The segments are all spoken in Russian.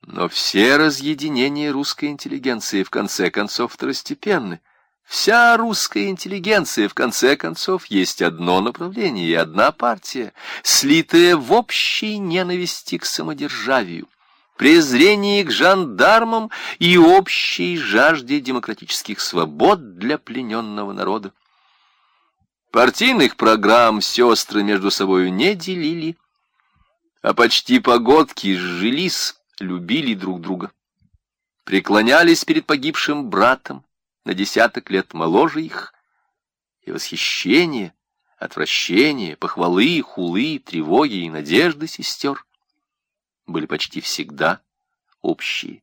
Но все разъединения русской интеллигенции в конце концов второстепенны. Вся русская интеллигенция, в конце концов, есть одно направление и одна партия, слитая в общей ненависти к самодержавию, презрении к жандармам и общей жажде демократических свобод для плененного народа. Партийных программ сестры между собою не делили, а почти погодки сжились, любили друг друга, преклонялись перед погибшим братом, на 10 лет моложе их, и восхищение, отвращение, похвалы, хулы, тревоги и надежды сестер были почти всегда общие.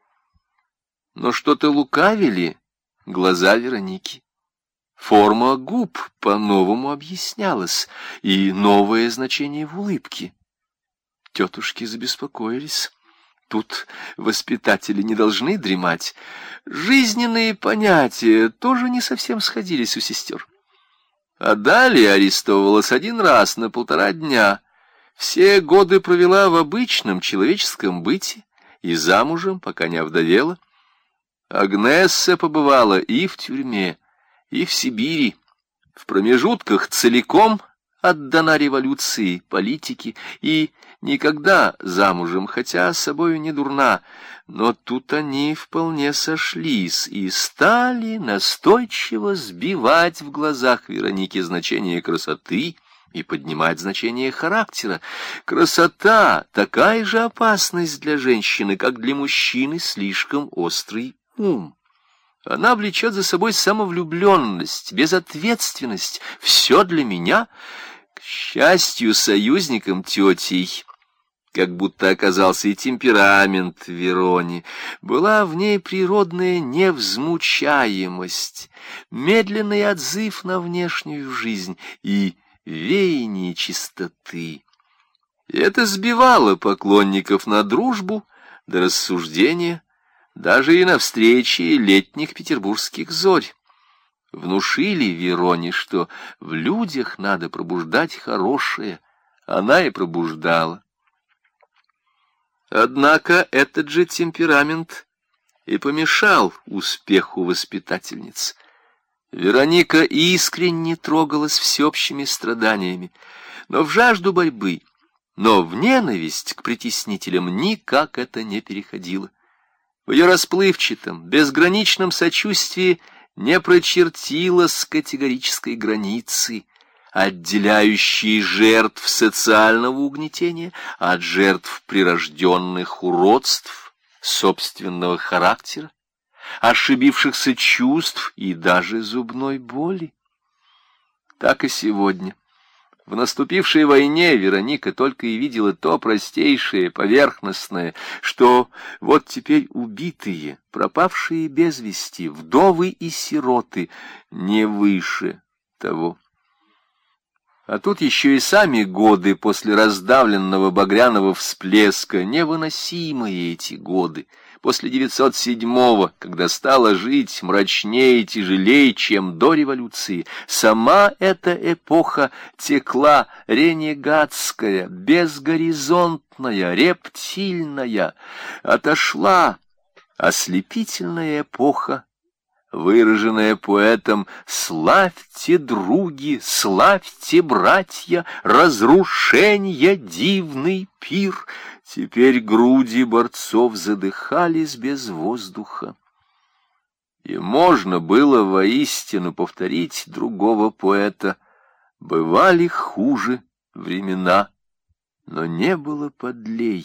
Но что-то лукавили глаза Вероники. Форма губ по-новому объяснялась, и новое значение в улыбке. Тетушки забеспокоились. Тут воспитатели не должны дремать. Жизненные понятия тоже не совсем сходились у сестер. А далее арестовывалась 1 раз на 1,5 дня. Все годы провела в обычном человеческом быте и замужем, пока не овдовела. Агнесса побывала и в тюрьме, и в Сибири, в промежутках целиком отдана революции, политике и никогда замужем, хотя собою не дурна, но тут они вполне сошлись и стали настойчиво сбивать в глазах Вероники значение красоты и поднимать значение характера. Красота — такая же опасность для женщины, как для мужчины слишком острый ум. Она влечет за собой самовлюбленность, безответственность. Все для меня. К счастью, союзником тетей, как будто оказался и темперамент Верони, была в ней природная невзмучаемость, медленный отзыв на внешнюю жизнь и веяние чистоты. И это сбивало поклонников на дружбу до рассуждения, даже и на встречи летних петербургских зорь. Внушили Вероне, что в людях надо пробуждать хорошее. Она и пробуждала. Однако этот же темперамент и помешал успеху воспитательниц. Вероника искренне трогалась всеобщими страданиями, но в жажду борьбы, но в ненависть к притеснителям никак это не переходило. В ее расплывчатом, безграничном сочувствии не прочертилась категорической границы, отделяющей жертв социального угнетения от жертв прирожденных уродств собственного характера, ошибившихся чувств и даже зубной боли. Так и сегодня. В наступившей войне Вероника только и видела то простейшее, поверхностное, что вот теперь убитые, пропавшие без вести, вдовы и сироты не выше того. А тут еще и сами годы после раздавленного багряного всплеска, невыносимые эти годы, после 907-го, когда стало жить мрачнее и тяжелее, чем до революции. Сама эта эпоха текла ренегатская, безгоризонтная, рептильная. Отошла ослепительная эпоха, выраженная поэтом: «Славьте, други, славьте, братья, разрушенья дивный пир». Теперь груди борцов задыхались без воздуха. И можно было воистину повторить другого поэта: «Бывали хуже времена, но не было подлей».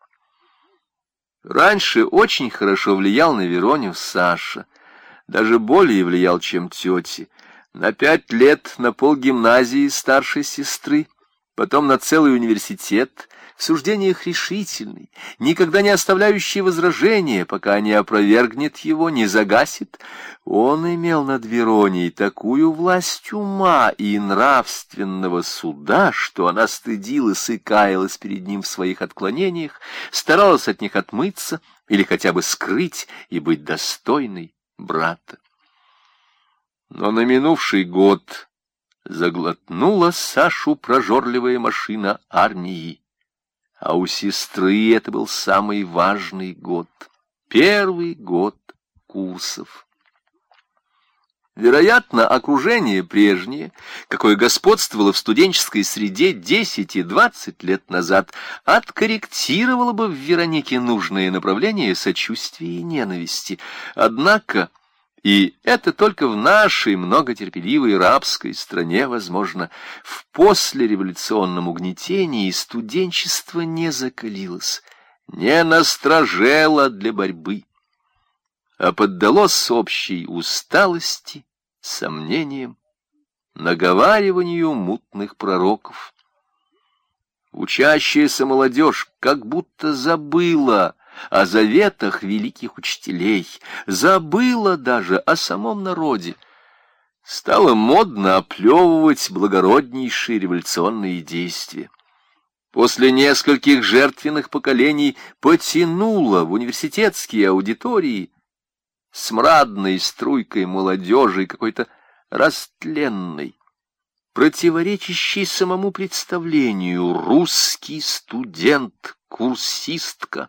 Раньше очень хорошо влиял на Вероню Саша. Даже более влиял, чем тети. На 5 лет на полгимназии старшей сестры, потом на целый университет, в суждениях решительный, никогда не оставляющий возражения, пока не опровергнет его, не загасит. Он имел над Вероней такую власть ума и нравственного суда, что она стыдилась и каялась перед ним в своих отклонениях, старалась от них отмыться или хотя бы скрыть и быть достойной брата. Но на минувший год заглотнула Сашу прожорливая машина армии. а у сестры это был самый важный год, первый год курсов. Вероятно, окружение прежнее, какое господствовало в студенческой среде 10 и 20 лет назад, откорректировало бы в Веронике нужное направление сочувствия и ненависти. Однако, и это только в нашей многотерпеливой рабской стране возможно, в послереволюционном угнетении студенчество не закалилось, не настражело для борьбы, а поддалось общей усталости, сомнениям, наговариванию мутных пророков. Учащаяся молодежь как будто забыла о заветах великих учителей, забыла даже о самом народе. Стало модно оплевывать благороднейшие революционные действия. После нескольких жертвенных поколений потянуло в университетские аудитории смрадной струйкой молодежи, какой-то растленной, противоречащей самому представлению русский студент, курсистка.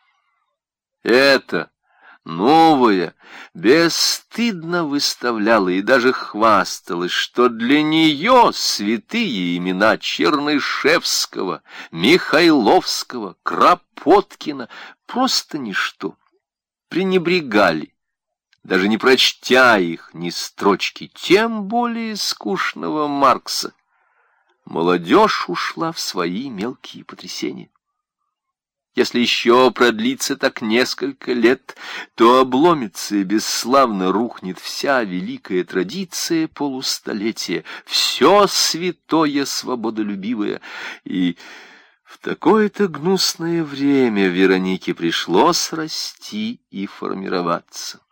Это новое бесстыдно выставляла и даже хвасталась, что для нее святые имена Чернышевского, Михайловского, Кропоткина просто ничто, пренебрегали, даже не прочтя их ни строчки, тем более скучного Маркса. Молодежь ушла в свои мелкие потрясения. Если еще продлится так несколько лет, то обломится и бесславно рухнет вся великая традиция полустолетия, все святое свободолюбивое. И в такое-то гнусное время Веронике пришлось расти и формироваться.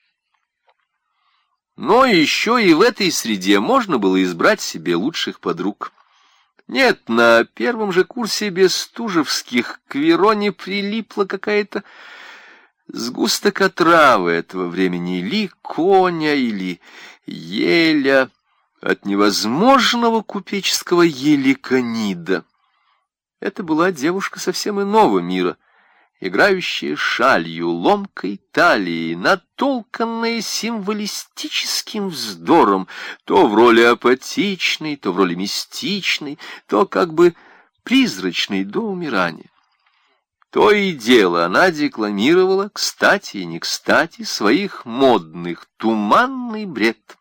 Но еще и в этой среде можно было избрать себе лучших подруг. Нет, на первом же курсе бестужевских к Вероне прилипла какая-то сгусток отравы этого времени, или коня, или еля, от невозможного купеческого еликонида. Это была девушка совсем иного мира, играющая шалью, ломкой талией, натолканная символистическим вздором, то в роли апатичной, то в роли мистичной, то как бы призрачной до умирания. То и дело она декламировала, кстати и не кстати, своих модных, туманный бред.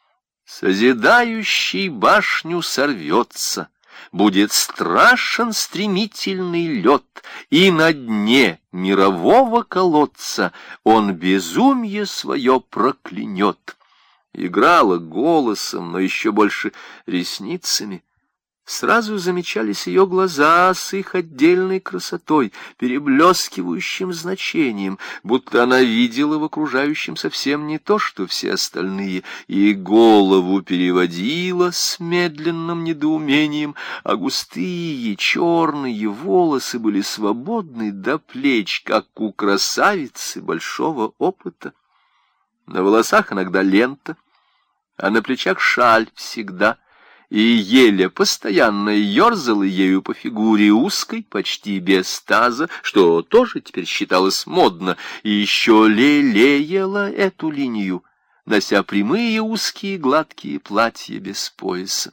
«Созидающий башню сорвется, будет страшен стремительный лед, и на дне мирового колодца он безумье свое проклянет». Играла голосом, но еще больше ресницами. Сразу замечались ее глаза с их отдельной красотой, переблескивающим значением, будто она видела в окружающем совсем не то, что все остальные, и голову переводила с медленным недоумением, а густые черные волосы были свободны до плеч, как у красавицы большого опыта. На волосах иногда лента, а на плечах шаль всегда, и Еля постоянно ерзала ею по фигуре узкой, почти без таза, что тоже теперь считалось модно, и еще лелеяла эту линию, нося прямые узкие гладкие платья без пояса.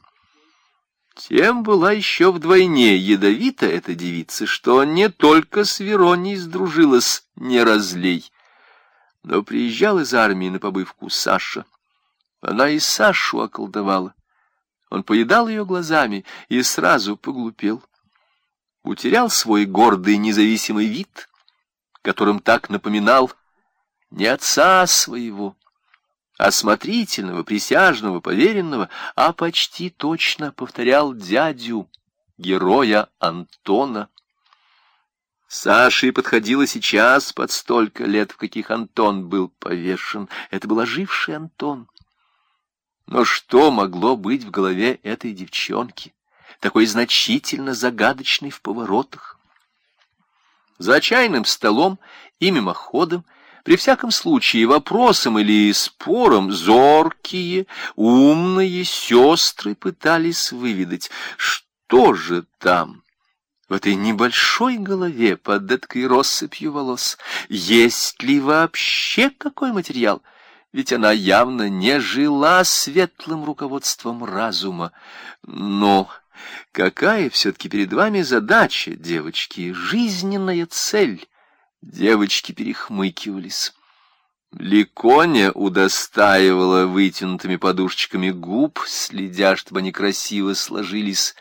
Тем была еще вдвойне ядовита эта девица, что не только с Вероней сдружилась не разлей, но приезжал из армии на побывку Саша. Она и Сашу околдовала. Он поедал ее глазами и сразу поглупел. Утерял свой гордый независимый вид, которым так напоминал не отца своего, осмотрительного, присяжного, поверенного, а почти точно повторял дядю, героя Антона. Саше подходило сейчас под столько лет, в каких Антон был повешен. Это был оживший Антон. Но что могло быть в голове этой девчонки, такой значительно загадочной в поворотах? За чайным столом и мимоходом, при всяком случае вопросом или спором, зоркие, умные сестры пытались выведать, что же там в этой небольшой голове под этой россыпью волос? Есть ли вообще какой материал? Ведь она явно не жила светлым руководством разума. Но какая все-таки перед вами задача, девочки, жизненная цель? Девочки перехмыкивались. Ликоня удостаивала вытянутыми подушечками губ, следя, чтобы они красиво сложились.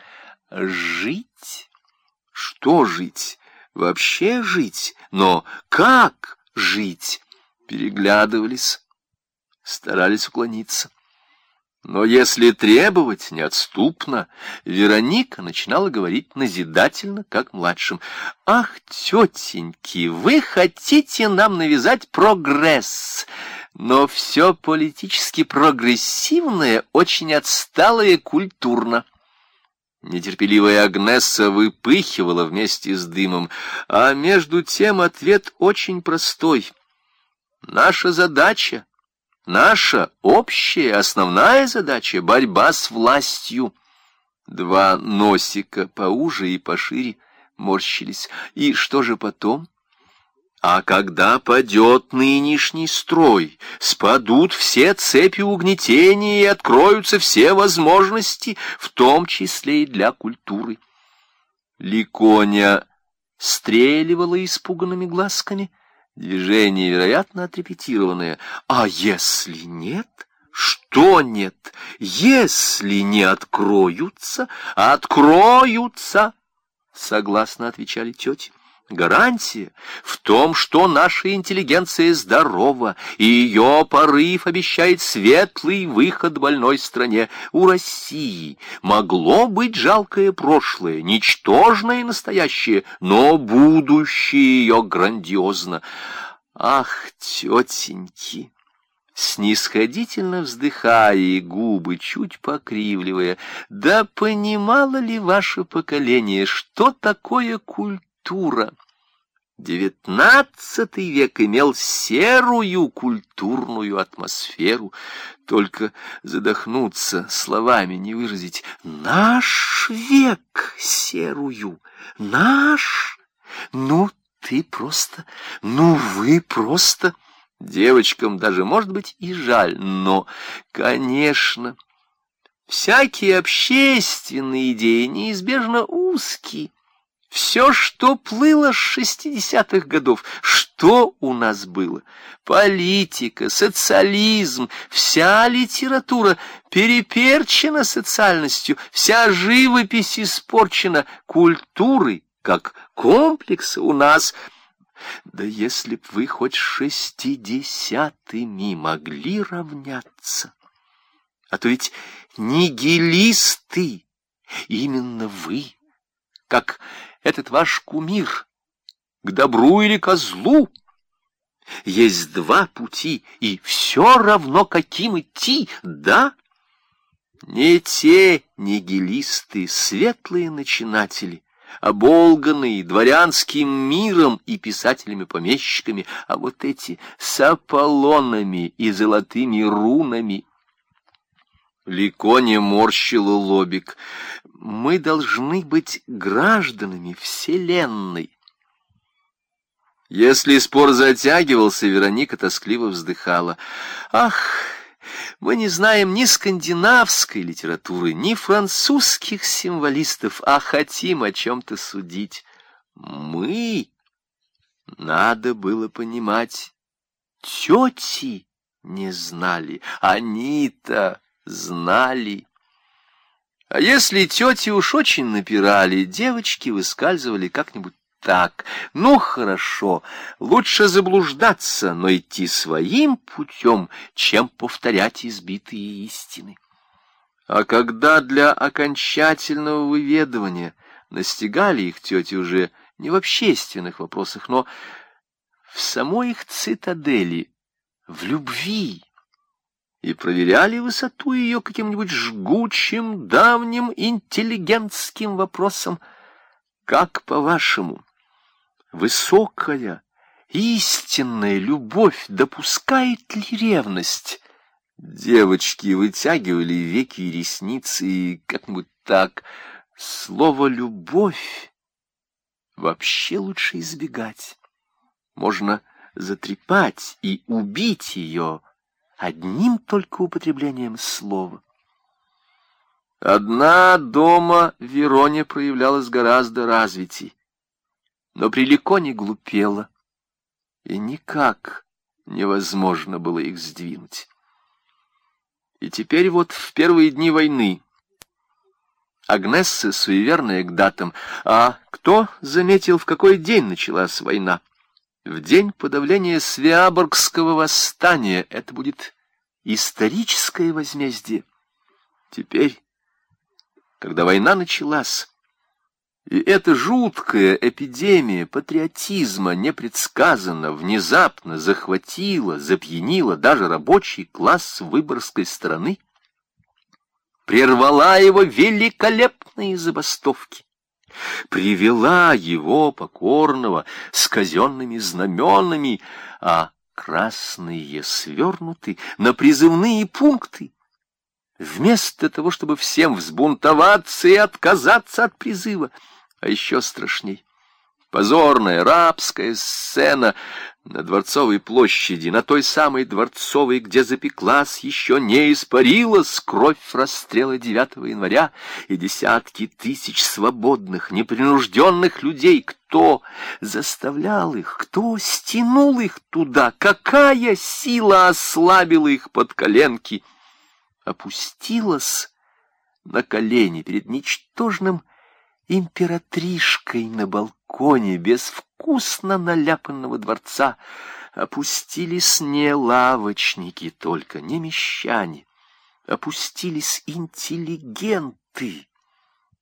Жить? Что жить? Вообще жить? Но как жить? Переглядывались, старались уклониться. Но если требовать неотступно, Вероника начинала говорить назидательно, как младшим. «Ах, тетеньки, вы хотите нам навязать прогресс, но все политически прогрессивное очень отсталое и культурно». Нетерпеливая Агнесса выпыхивала вместе с дымом, а между тем ответ очень простой. Наша задача, наша общая, основная задача — борьба с властью. Два носика поуже и пошире морщились. И что же потом? А когда падет нынешний строй, спадут все цепи угнетения и откроются все возможности, в том числе и для культуры. Ликоня стреливала испуганными глазками, движение, вероятно, отрепетированное. А если нет? Что нет? Если не откроются, откроются, согласно отвечали тети. Гарантия в том, что наша интеллигенция здорова, и ее порыв обещает светлый выход больной стране. У России могло быть жалкое прошлое, ничтожное настоящее, но будущее ее грандиозно. Ах, тетеньки! Снисходительно вздыхая и губы чуть покривливая, да понимало ли ваше поколение, что такое культура? XIX век имел серую культурную атмосферу. Только задохнуться, словами не выразить. Наш век серую, наш. Ну, ты просто, ну, вы просто. Девочкам даже, может быть, и жаль, но, конечно, всякие общественные идеи неизбежно узкие. Все, что плыло с 60-х годов, что у нас было? Политика, социализм, вся литература переперчена социальностью, вся живопись испорчена культурой, как комплекс у нас. Да если б вы хоть 60-ми могли равняться, а то ведь нигилисты, именно вы, как этот ваш кумир, к добру или ко злу. Есть два пути, и все равно, каким идти, да? Не те нигилисты, светлые начинатели, оболганные дворянским миром и писателями-помещиками, а вот эти с Аполлонами и золотыми рунами. Ликоня морщила лобик. Мы должны быть гражданами Вселенной. Если спор затягивался, Вероника тоскливо вздыхала. Ах, мы не знаем ни скандинавской литературы, ни французских символистов, а хотим о чем-то судить. Мы, надо было понимать, тети не знали, они-то знали. А если тети уж очень напирали, девочки выскальзывали как-нибудь так. Ну, хорошо, лучше заблуждаться, но идти своим путем, чем повторять избитые истины. А когда для окончательного выведывания настигали их тети уже не в общественных вопросах, но в самой их цитадели, в любви, и проверяли высоту ее каким-нибудь жгучим, давним интеллигентским вопросом, как, по-вашему, высокая, истинная любовь допускает ли ревность? Девочки вытягивали веки и ресницы, и как-нибудь так. Слово «любовь» вообще лучше избегать. Можно затрепать и убить ее одним только употреблением слова. Одна дома Вероне проявлялась гораздо развитей, но прилико не глупела, и никак невозможно было их сдвинуть. И теперь вот в первые дни войны Агнесса суеверная к датам, а кто заметил, в какой день началась война? В день подавления Свеаборгского восстания. Это будет историческое возмездие. Теперь, когда война началась, и эта жуткая эпидемия патриотизма непредсказанно, внезапно захватила, запьянила даже рабочий класс Выборгской страны, прервала его великолепные забастовки, привела его покорного с казенными знаменами, а красные свернуты на призывные пункты. Вместо того, чтобы всем взбунтоваться и отказаться от призыва, а еще страшней, позорная рабская сцена на Дворцовой площади, на той самой Дворцовой, где запеклась, еще не испарилась кровь расстрела 9 января, и десятки тысяч свободных, непринужденных людей. Кто заставлял их, кто стянул их туда, какая сила ослабила их под коленки, опустилась на колени перед ничтожным императришкой на балконе безвкусно наляпанного дворца. Опустились не лавочники только, не мещане, опустились интеллигенты,